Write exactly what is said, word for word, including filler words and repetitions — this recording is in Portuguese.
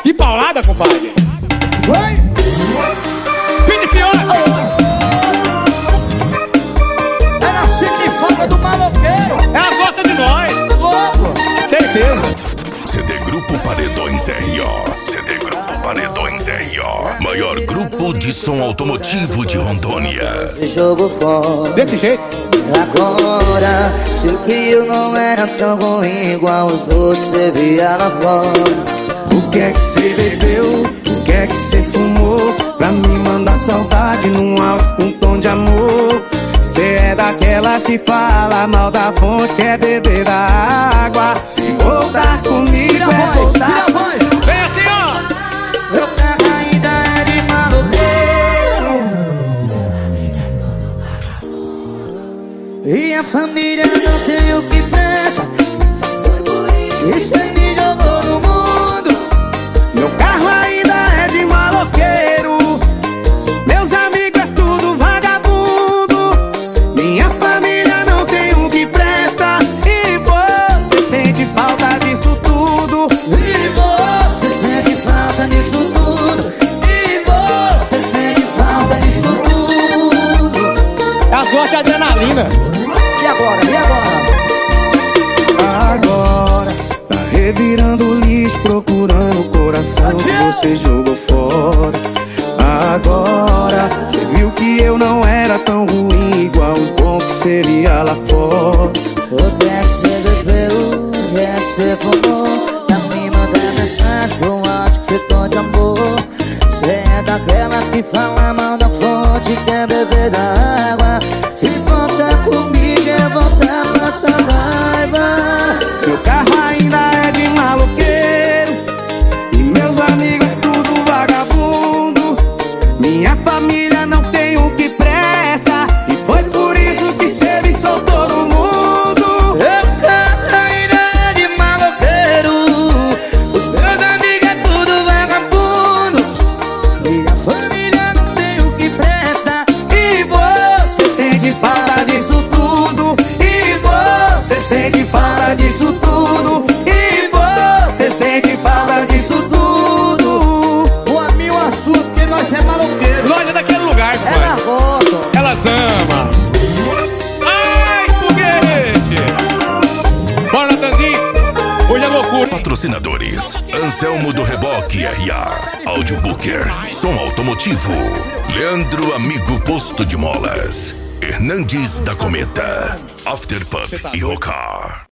Que paulada, compadre. Vai! Pini Fiote. É na cine falta do maloqueiro. Ela gosta de nós. Louco. Certeza. C D Grupo Paredões R O. C D Grupo Paredões R O. Maior grupo de som automotivo de Rondônia. Jogo fora. Desse jeito. Agora, sei que eu não era tão ruim igual os outros, cê via lá fora. O que é que cê bebeu? O que é que cê fumou? Pra me mandar saudade num áudio com tom de amor. Cê é daquelas que fala mal da fonte, quer beber da água. Se voltar comigo Tira a é voz, tira voltar. a voz. Vem assim, ó. Meu carro ainda é de maloqueiro e a família não tem o que presta. Isso aí me jogou no mundo. Meu carro ainda é de maloqueiro. Meus amigos é tudo vagabundo. Minha família não tem o que presta. E você sente falta disso tudo. E você sente falta disso tudo. E você sente falta disso tudo. Elas gostam de adrenalina. E agora? E agora? Agora tá revirando lixo, procurando o coração que você jogou fora. Agora cê viu que eu não era tão ruim igual os bons que cê via lá fora. O que é que cê bebeu? O que é que cê fumou? Tá me mandando mensagem com áudio que tom de amor. Cê é daquelas que fala mal da fonte, quer beber da água. Se voltar comigo é voltar pra essa raiva. Meu carro ainda é de maloqueiro e meus amigos é tudo vagabundo. Minha família não tem o que presta. E foi por isso que cê me soltou no mundo. Meu carro ainda é de maloqueiro. Os meus amigos é tudo vagabundo. Minha família não tem o que presta. E você sente falta disso tudo. E você sente falta disso tudo. E você sente falta disso tudo. O amigo assunto que nós é maloqueiro. Nós é daquele lugar, É na compadre. roça. Elas amam. Ai, foguete. Bora, Natanzinho. Hoje é loucura. Patrocinadores: Anselmo do Reboque R A, Audiobooker, Som Automotivo, Leandro Amigo Posto de Molas, Hernandes da Cometa, After Pub e Rocar.